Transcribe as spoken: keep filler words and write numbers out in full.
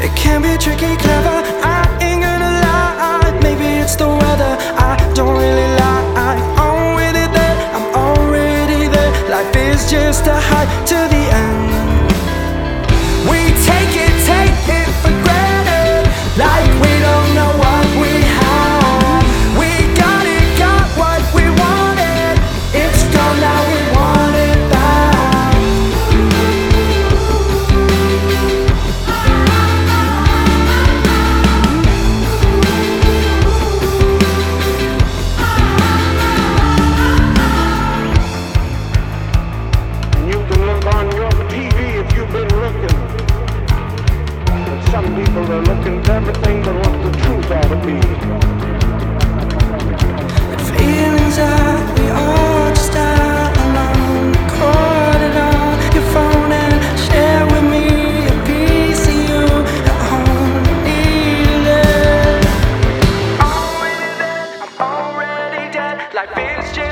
It can be tricky, clever, I ain't gonna lie. Maybe it's the weather, I don't really like. On with it then, I'm already there. Life is just a hike to the end. We take it, take it for granted, like we don't know what we have. We got it, got what we wanted. It's gone now, we want it back. You can look on your T V if you've been looking. But some people are looking for everything but what the truth ought to be. Feelings that we all just out alone. Record it on your phone and share with me a piece of you at home. Need it. I'm already dead, I'm already dead. Life is just